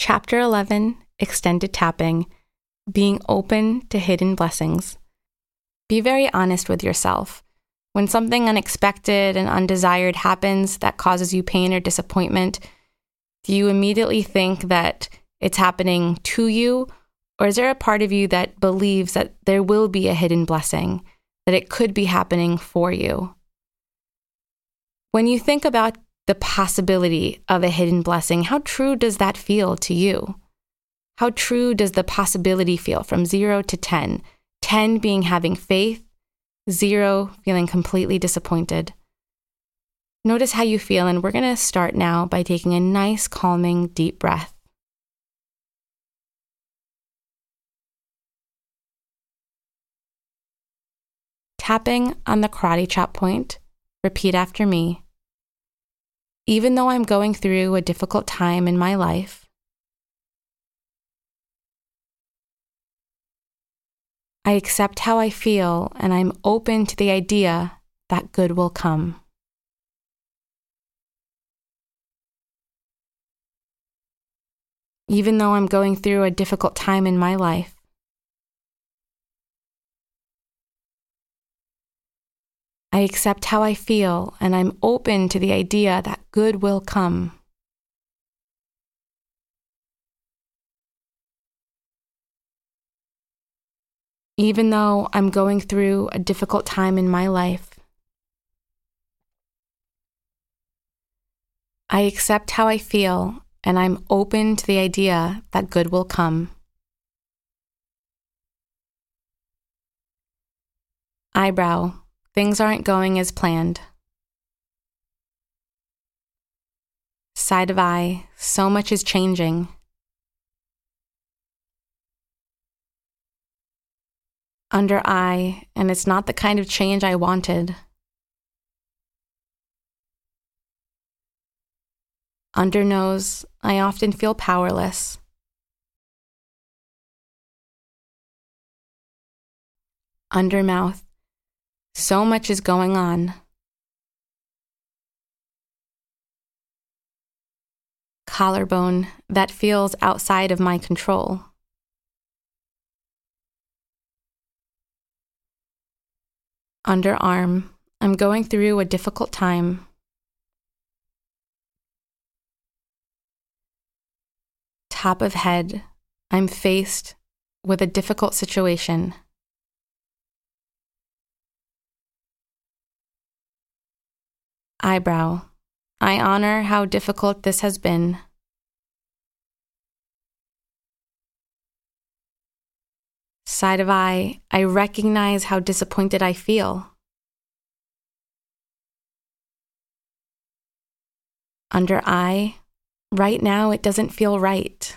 Chapter 11, Extended Tapping, Being Open to Hidden Blessings. Be very honest with yourself. When something unexpected and undesired happens that causes you pain or disappointment, do you immediately think that it's happening to you, or is there a part of you that believes that there will be a hidden blessing, that it could be happening for you? When you think about the possibility of a hidden blessing, how true does that feel to you? How true does the possibility feel from 0 to 10? 10 being having faith, 0 feeling completely disappointed. Notice how you feel, and we're going to start now by taking a nice, calming, deep breath. Tapping on the karate chop point, repeat after me. Even though I'm going through a difficult time in my life, I accept how I feel and I'm open to the idea that good will come. Even though I'm going through a difficult time in my life, I accept how I feel and I'm open to the idea that good will come. Even though I'm going through a difficult time in my life, I accept how I feel and I'm open to the idea that good will come. Eyebrow. Things aren't going as planned. Side of eye, so much is changing. Under eye, and it's not the kind of change I wanted. Under nose, I often feel powerless. Under mouth, so much is going on. Collarbone, that feels outside of my control. Underarm, I'm going through a difficult time. Top of head, I'm faced with a difficult situation. Eyebrow, I honor how difficult this has been. Side of eye, I recognize how disappointed I feel. Under eye, right now it doesn't feel right.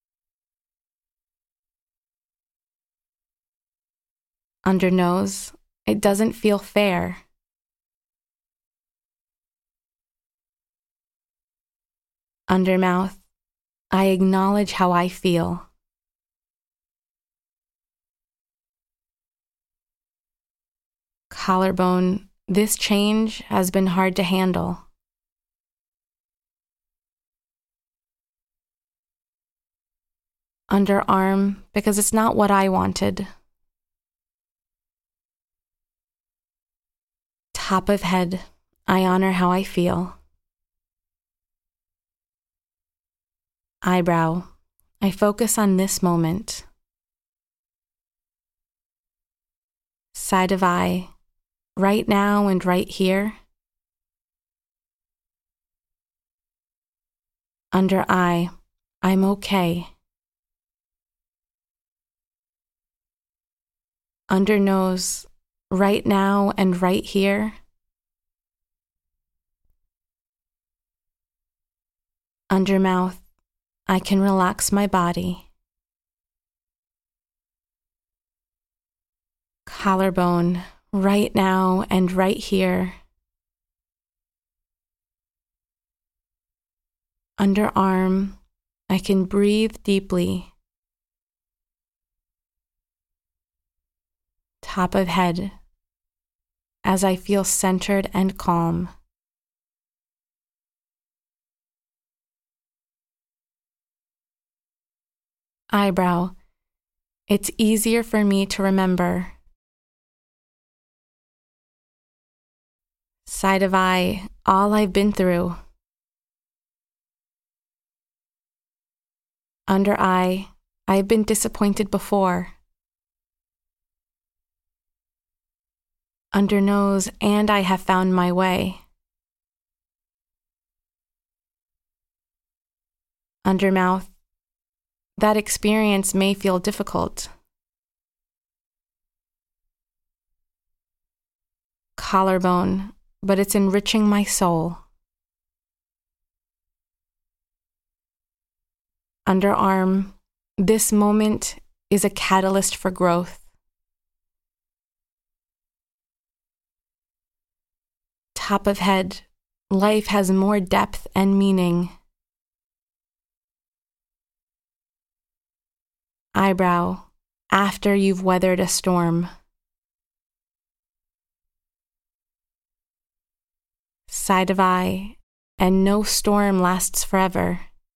Under nose, it doesn't feel fair. Under mouth, I acknowledge how I feel. Collarbone, this change has been hard to handle. Underarm, because it's not what I wanted. Top of head, I honor how I feel. Eyebrow, I focus on this moment. Side of eye, right now and right here. Under eye, I'm okay. Under nose, right now and right here. Under mouth, I can relax my body. Collarbone, right now and right here. Underarm, I can breathe deeply. Top of head, as I feel centered and calm. Eyebrow. It's easier for me to remember. Side of eye. All I've been through. Under eye. I've been disappointed before. Under nose. And I have found my way. Under mouth. That experience may feel difficult. Collarbone, but it's enriching my soul. Underarm, this moment is a catalyst for growth. Top of head, life has more depth and meaning. Eyebrow, after you've weathered a storm. Side of eye, and no storm lasts forever.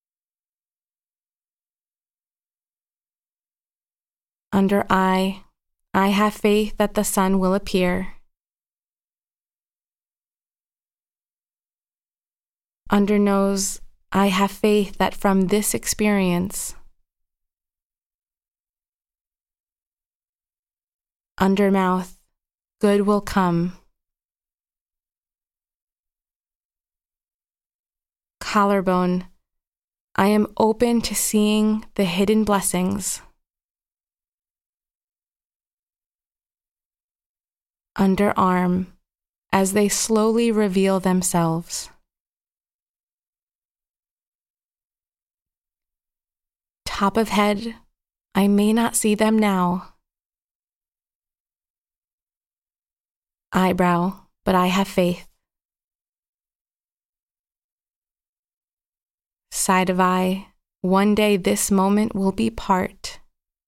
Under eye, I have faith that the sun will appear. Under nose, I have faith that from this experience. Under mouth, good will come. Collarbone, I am open to seeing the hidden blessings. Underarm, as they slowly reveal themselves. Top of head, I may not see them now. Eyebrow, but I have faith. Side of eye, one day this moment will be part.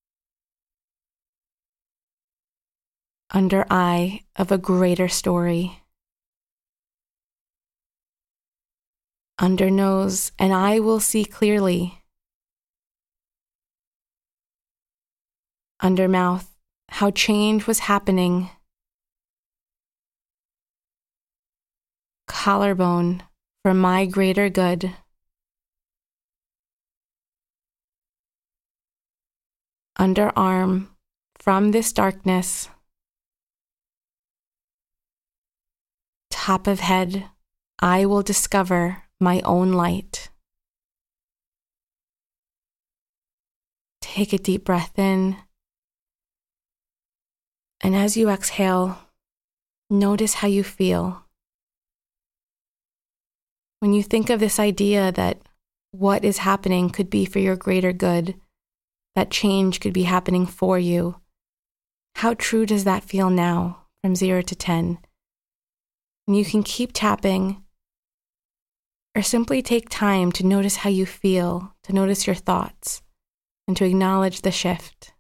Under eye of a greater story. Under nose, and I will see clearly. Under mouth, how change was happening. Collarbone, for my greater good. Underarm, from this darkness. Top of head, I will discover my own light. Take a deep breath in. And as you exhale, notice how you feel. When you think of this idea that what is happening could be for your greater good, that change could be happening for you, how true does that feel now from 0 to 10? And you can keep tapping or simply take time to notice how you feel, to notice your thoughts, and to acknowledge the shift.